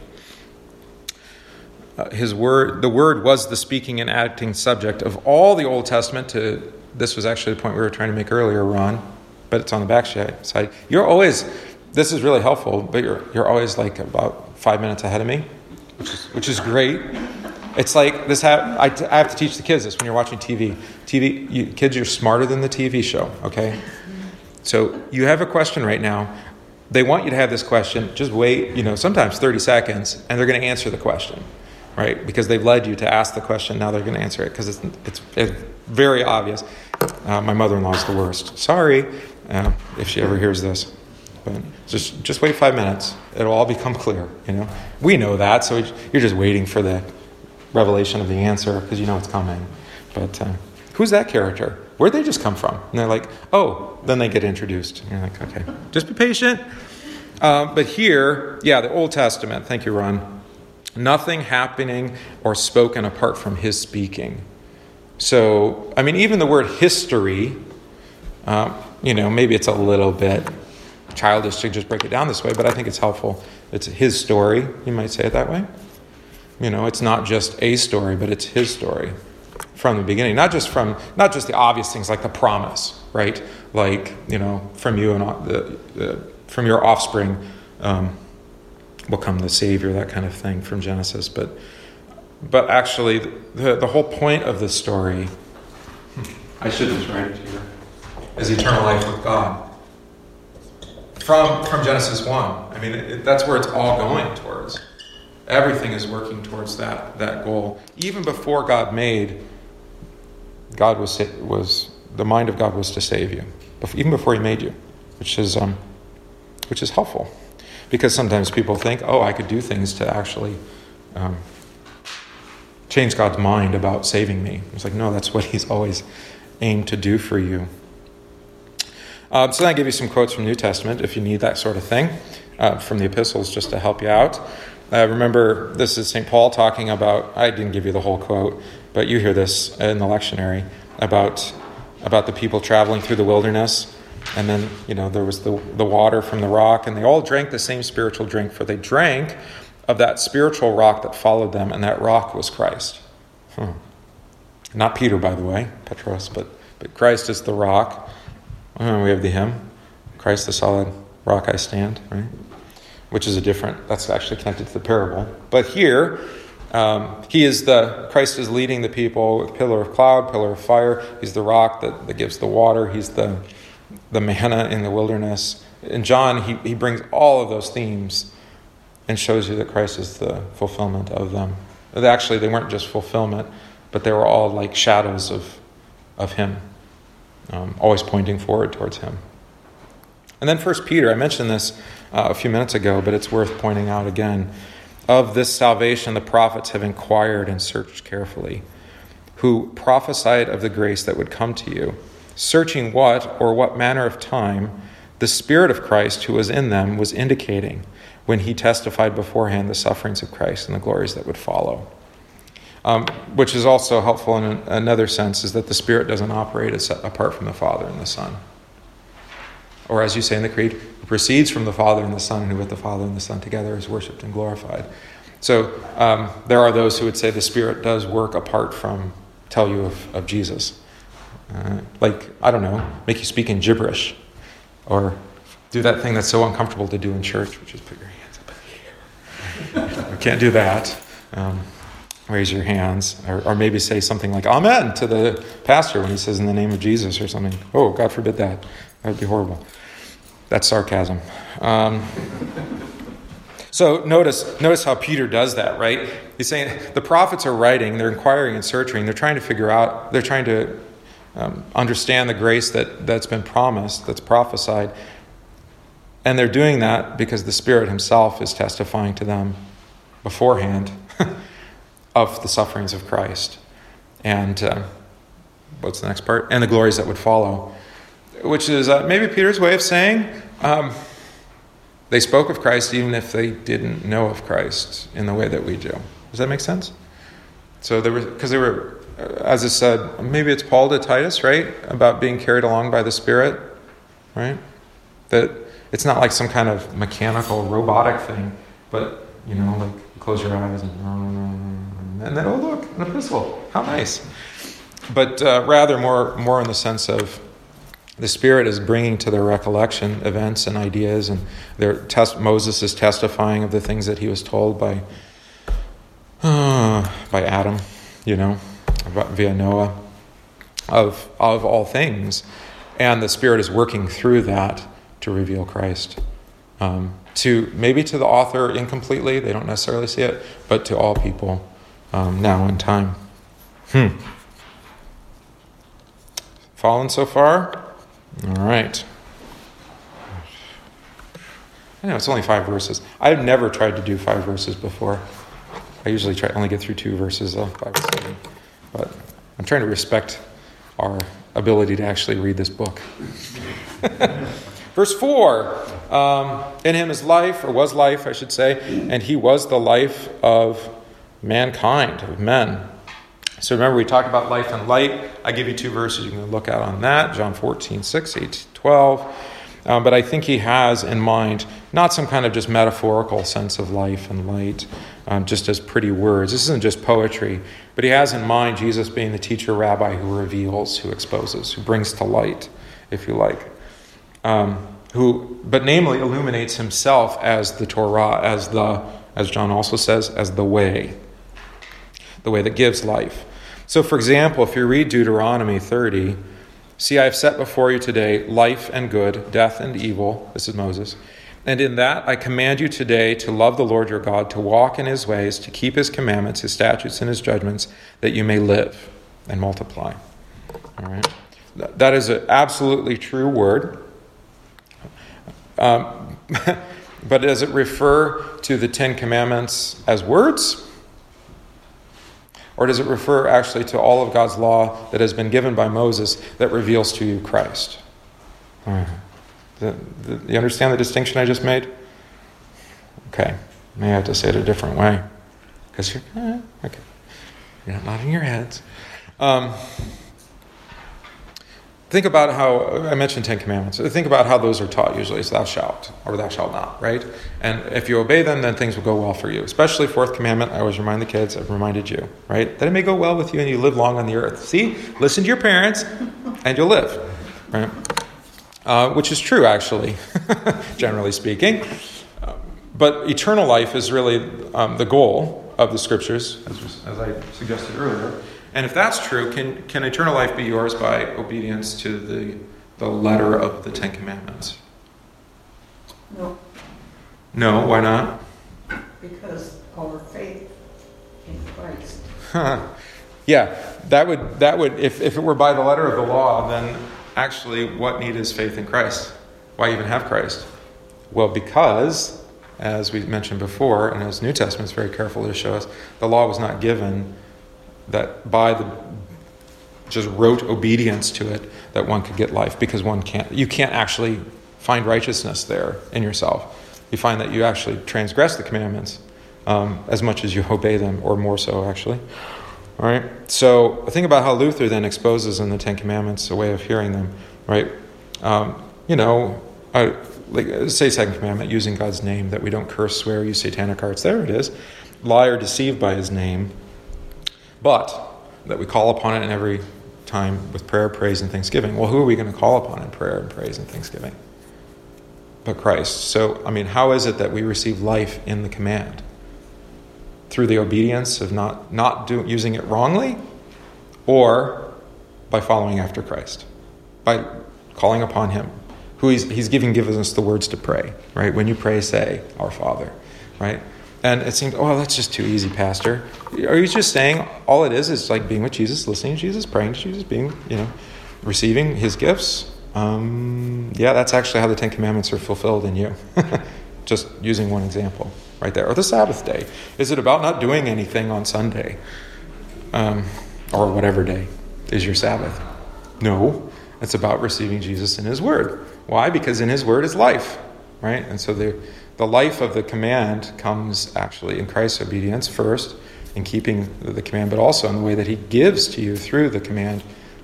The word was the speaking and acting subject of all the Old Testament. This was actually the point we were trying to make earlier, Ron, but it's on the back side. You're always, this is really helpful, but you're always like about 5 minutes ahead of me, which is great. It's like this. I have to teach the kids this when you're watching TV. Kids, you're smarter than the TV show. Okay, so you have a question right now. They want you to have this question. Just wait. Sometimes 30 seconds, and they're going to answer the question. Right, because they've led you to ask the question. Now they're going to answer it because it's very obvious. My mother-in-law is the worst. Sorry if she ever hears this, but just wait 5 minutes. It'll all become clear. We know that, so you're just waiting for the revelation of the answer because you know it's coming. But who's that character? Where'd they just come from? And they're like, oh. Then they get introduced. And you're like, okay, just be patient. But here, the Old Testament. Thank you, Ron. Nothing happening or spoken apart from his speaking. So, even the word history, maybe it's a little bit childish to just break it down this way, but I think it's helpful. It's his story, you might say it that way. It's not just a story, but it's his story from the beginning. Not just the obvious things like the promise, right? Like, from you and from your offspring will come the Savior, that kind of thing from Genesis. But actually, the whole point of this story, I should just write it here, is eternal life with God. From Genesis 1. That's where it's all going towards. Everything is working towards that goal. Even before God made, the mind of God was to save you. Even before he made you, which is helpful. Because sometimes people think, I could do things to actually change God's mind about saving me. It's like, no, that's what he's always aimed to do for you. So then I give you some quotes from New Testament if you need that sort of thing, from the epistles just to help you out. Remember, this is St. Paul talking about, I didn't give you the whole quote, but you hear this in the lectionary, about the people traveling through the wilderness. And then, there was the water from the rock, and they all drank the same spiritual drink, for they drank of that spiritual rock that followed them, and that rock was Christ. Not Peter, by the way, Petros, but Christ is the rock. We have the hymn, Christ the solid rock I stand, right? Which is that's actually connected to the parable. But here, Christ is leading the people with pillar of cloud, pillar of fire. He's the rock that gives the water. He's the manna in the wilderness. In John, he brings all of those themes and shows you that Christ is the fulfillment of them. Actually, they weren't just fulfillment, but they were all like shadows of him, always pointing forward towards him. And then 1 Peter, I mentioned this a few minutes ago, but it's worth pointing out again. Of this salvation the prophets have inquired and searched carefully, who prophesied of the grace that would come to you, searching what manner of time the Spirit of Christ who was in them was indicating when he testified beforehand the sufferings of Christ and the glories that would follow. Which is also helpful in another sense, is that the Spirit doesn't operate apart from the Father and the Son. Or as you say in the Creed, who proceeds from the Father and the Son, and who with the Father and the Son together is worshipped and glorified. So there are those who would say the Spirit does work apart from, tell you of Jesus. Make you speak in gibberish. Or do that thing that's so uncomfortable to do in church, which is put your hands up in the air. You can't do that. Raise your hands. Or maybe say something like, Amen, to the pastor when he says in the name of Jesus or something. Oh, God forbid that. That would be horrible. That's sarcasm. So notice how Peter does that, right? He's saying the prophets are writing, they're inquiring and searching, they're trying to figure out, they're trying to understand the grace that's been promised, that's prophesied. And they're doing that because the Spirit himself is testifying to them beforehand of the sufferings of Christ. And what's the next part? And the glories that would follow. Which is maybe Peter's way of saying they spoke of Christ even if they didn't know of Christ in the way that we do. Does that make sense? So they were, as I said, maybe it's Paul to Titus, right? About being carried along by the Spirit, right? That it's not like some kind of mechanical, robotic thing, but, like you close your eyes and then, oh, look, an epistle. How nice. But rather more in the sense of the Spirit is bringing to their recollection events and ideas, and Moses is testifying of the things that he was told by Adam, via Noah, of all things, and the Spirit is working through that to reveal Christ. To the author incompletely, they don't necessarily see it, but to all people now in time. Following so far? All right. I know it's only 5 verses. I've never tried to do 5 verses before. I usually only get through 2 verses of Bible study. But I'm trying to respect our ability to actually read this book. Verse 4. In him is life, or was life, I should say, and he was the life of mankind, of men. So remember, we talked about life and light. I give you 2 verses you can look at on that. John 14:6, 8-12. But I think he has in mind not some kind of just metaphorical sense of life and light, just as pretty words. This isn't just poetry, but he has in mind Jesus being the teacher rabbi who reveals, who exposes, who brings to light, if you like, but namely illuminates himself as the Torah, as John also says, as the way that gives life. So, for example, if you read Deuteronomy 30, see, I have set before you today life and good, death and evil. This is Moses. And in that I command you today to love the Lord your God, to walk in his ways, to keep his commandments, his statutes, and his judgments, that you may live and multiply. All right? That is an absolutely true word. But does it refer to the Ten Commandments as words? Or does it refer actually to all of God's law that has been given by Moses that reveals to you Christ? All right. You understand the distinction I just made? Okay. May I have to say it a different way. Because you're not nodding your heads. Think about how, I mentioned 10 Commandments. Think about how those are taught usually. It's thou shalt or thou shalt not, right? And if you obey them, then things will go well for you. Especially fourth commandment, I always remind the kids, I've reminded you, right? That it may go well with you and you live long on the earth. See? Listen to your parents and you'll live, right? Which is true, actually, generally speaking. But eternal life is really the goal of the Scriptures, as I suggested earlier. And if that's true, can eternal life be yours by obedience to the letter of the Ten Commandments? No. No, why not? Because our faith in Christ. Yeah, that would if it were by the letter of the law, then actually what need is faith in Christ? Why even have Christ? Well, because, as we mentioned before, and as New Testament is very careful to show us, the law was not given that by the just rote obedience to it that one could get life, because you can't actually find righteousness there in yourself. You find that you actually transgress the commandments as much as you obey them, or more so actually. All right. So think about how Luther then exposes in the Ten Commandments a way of hearing them, right? Say second commandment, using God's name, that we don't curse, swear, use satanic arts. There it is. Lie or deceive by his name. But that we call upon it in every time with prayer, praise, and thanksgiving. Well, who are we going to call upon in prayer and praise and thanksgiving? But Christ. So, how is it that we receive life in the command? Through the obedience of not using it wrongly, or by following after Christ, by calling upon him, who he's given us the words to pray, right? When you pray, say, Our Father, right? And it seems, that's just too easy, Pastor. Are you just saying all it is like being with Jesus, listening to Jesus, praying to Jesus, being, receiving his gifts? That's actually how the Ten Commandments are fulfilled in you. Just using one example right there. Or the Sabbath day. Is it about not doing anything on Sunday? Or whatever day is your Sabbath? No. It's about receiving Jesus in his word. Why? Because in his word is life, right? And so the life of the command comes actually in Christ's obedience first, in keeping the command, but also in the way that he gives to you through the command,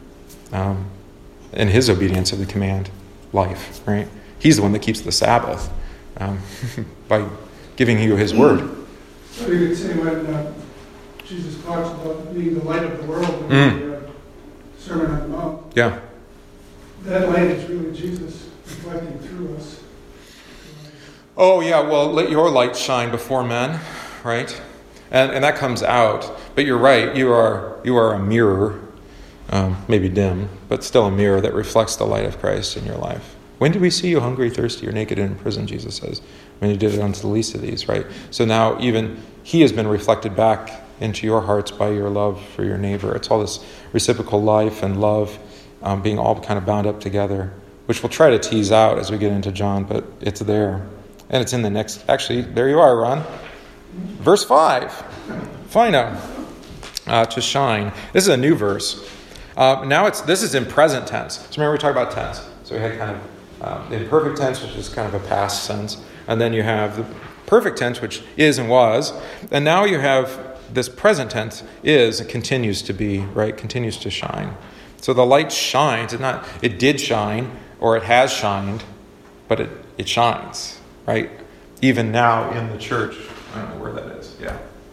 in his obedience of the command, life, right? He's the one that keeps the Sabbath by giving you his word. So you could say when Jesus talks about being the light of the world in the Sermon on the Mount, yeah, that light is really Jesus reflecting through us. Oh, yeah, well, let your light shine before men, right? And that comes out. But you're right, you are a mirror, maybe dim, but still a mirror that reflects the light of Christ in your life. When did we see you hungry, thirsty, or naked and in prison, Jesus says? When you did it unto the least of these, right? So now even he has been reflected back into your hearts by your love for your neighbor. It's all this reciprocal life and love being all kind of bound up together, which we'll try to tease out as we get into John, but it's there. And it's in the next, actually, there you are, Ron. Verse 5. Phino. To shine. This is a new verse. This is in present tense. So remember we talked about tense. So we had kind of imperfect tense, which is kind of a past sense. And then you have the perfect tense, which is and was. And now you have this present tense is and continues to be, right? Continues to shine. So the light shines. It did shine, or it has shined, but it shines. Right? Even now in the church. I don't know where that is. Yeah.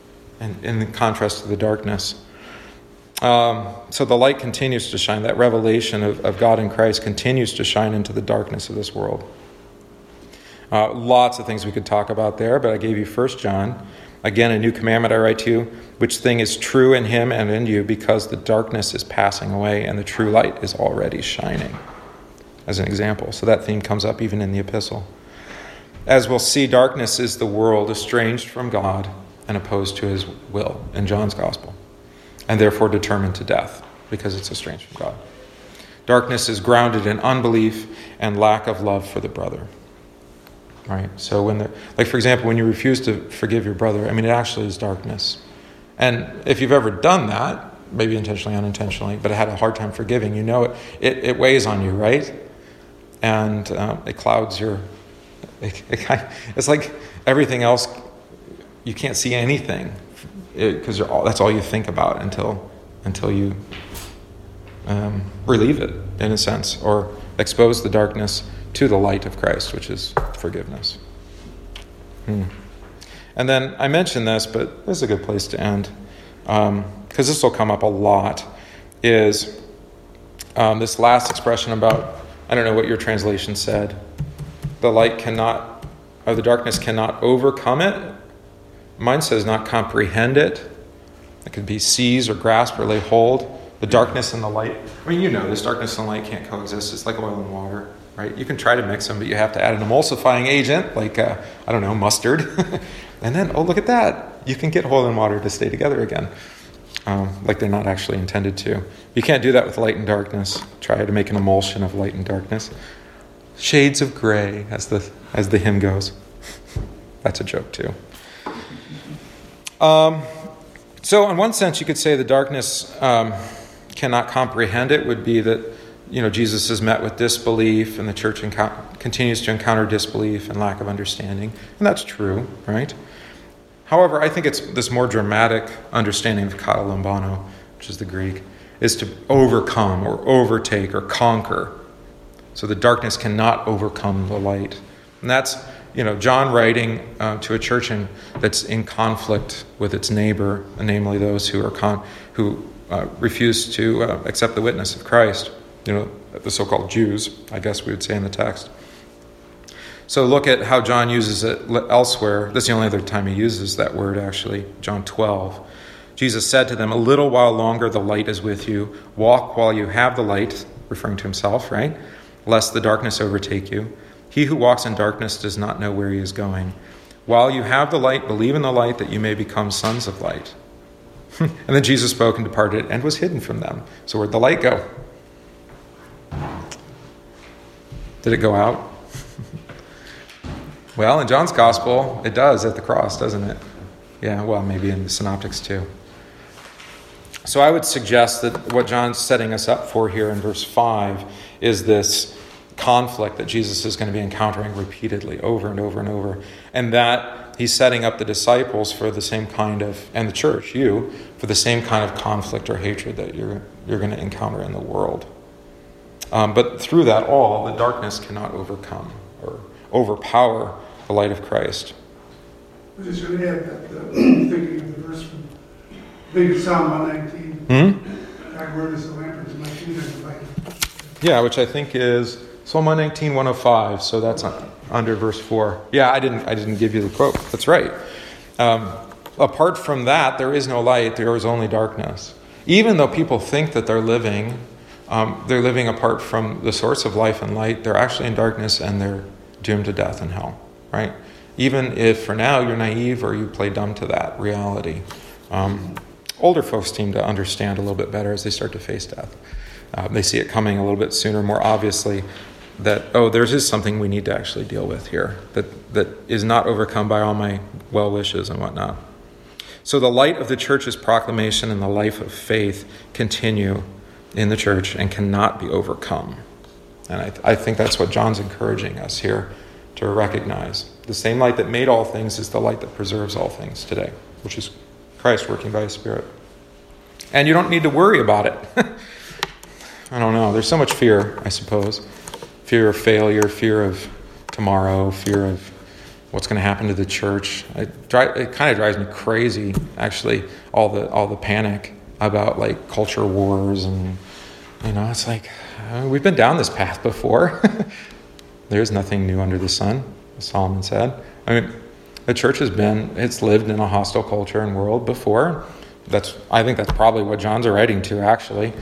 in contrast to the darkness. So the light continues to shine. That revelation of God in Christ continues to shine into the darkness of this world. Lots of things we could talk about there, but I gave you 1 John. Again, a new commandment I write to you, which thing is true in him and in you, because the darkness is passing away and the true light is already shining, as an example. So that theme comes up even in the epistle. As we'll see, darkness is the world estranged from God and opposed to his will in John's gospel, and therefore determined to death because it's estranged from God. Darkness is grounded in unbelief and lack of love for the brother. Right? So for example, when you refuse to forgive your brother, it actually is darkness. And if you've ever done that, maybe intentionally, unintentionally, but had a hard time forgiving, you know it weighs on you, right? And it clouds it's like everything else, you can't see anything because that's all you think about until you relieve it, in a sense, or expose the darkness to the light of Christ, which is forgiveness. And then I mentioned this, but this is a good place to end, because this will come up a lot, is this last expression about, I don't know what your translation said, the darkness cannot overcome it. Mine says not comprehend it. It could be seize or grasp or lay hold. The darkness and the light. This darkness and light can't coexist. It's like oil and water, right? You can try to mix them, but you have to add an emulsifying agent, like, mustard. And then, look at that. You can get oil and water to stay together again, like they're not actually intended to. You can't do that with light and darkness. Try to make an emulsion of light and darkness. Shades of gray, as the hymn goes. That's a joke, too. So in one sense, you could say the darkness cannot comprehend it, would be that, Jesus is met with disbelief and the church continues to encounter disbelief and lack of understanding. And that's true, right? However, I think it's this more dramatic understanding of katalambano, which is the Greek, is to overcome or overtake or conquer. So the darkness cannot overcome the light. And that's, John writing to a church that's in conflict with its neighbor, namely those who refuse to accept the witness of Christ, the so-called Jews, I guess we would say in the text. So look at how John uses it elsewhere. This is the only other time he uses that word, actually, John 12. Jesus said to them, "A little while longer the light is with you. Walk while you have the light," referring to himself, right? "Lest the darkness overtake you. He who walks in darkness does not know where he is going. While you have the light, believe in the light that you may become sons of light." And then Jesus spoke and departed and was hidden from them. So where'd the light go? Did it go out? Well, in John's gospel, it does at the cross, doesn't it? Yeah, well, maybe in the synoptics too. So I would suggest that what John's setting us up for here in verse 5 is this conflict that Jesus is going to be encountering repeatedly over and over and over. And that he's setting up the disciples for the same kind of, and the church, you, for the same kind of conflict or hatred that you're going to encounter in the world. But through that all, the darkness cannot overcome or overpower the light of Christ. I just going to add that, thinking of the verse from Psalm 119, "Thy word is a lamp unto my feet and a light." Yeah, which I think is Psalm 119, 105. So that's under verse 4. Yeah, I didn't give you the quote. That's right. Apart from that, there is no light. There is only darkness. Even though people think that they're living apart from the source of life and light, they're actually in darkness and they're doomed to death and hell, right? Even if for now you're naive or you play dumb to that reality. Older folks seem to understand a little bit better as they start to face death. They see it coming a little bit sooner, more obviously, that, there's just something we need to actually deal with here that is not overcome by all my well wishes and whatnot. So the light of the church's proclamation and the life of faith continue in the church and cannot be overcome. And I think that's what John's encouraging us here to recognize. The same light that made all things is the light that preserves all things today, which is Christ working by his Spirit. And you don't need to worry about it. I don't know. There's so much fear, I suppose. Fear of failure, fear of tomorrow, fear of what's going to happen to the church. It kind of drives me crazy, actually, all the panic about like culture wars, and it's like we've been down this path before. There's nothing new under the sun, as Solomon said. I mean, the church it's lived in a hostile culture and world before. I think that's probably what John's writing to, actually.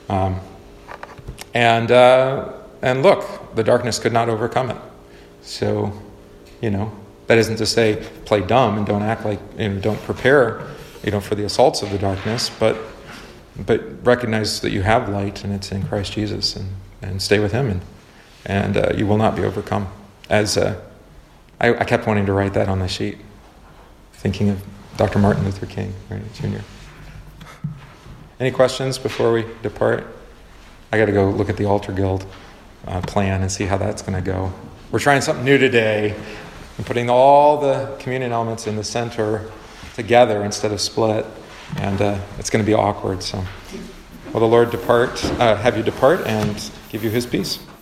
And look, the darkness could not overcome it. So, that isn't to say play dumb and don't act like, don't prepare, for the assaults of the darkness, but recognize that you have light and it's in Christ Jesus, and stay with him, and you will not be overcome. As I kept wanting to write that on the sheet, thinking of Dr. Martin Luther King, right, Jr. Any questions before we depart? I got to go look at the Altar Guild plan and see how that's going to go. We're trying something new today. I'm putting all the communion elements in the center together instead of split, and it's going to be awkward. So, will the Lord have you depart and give you his peace.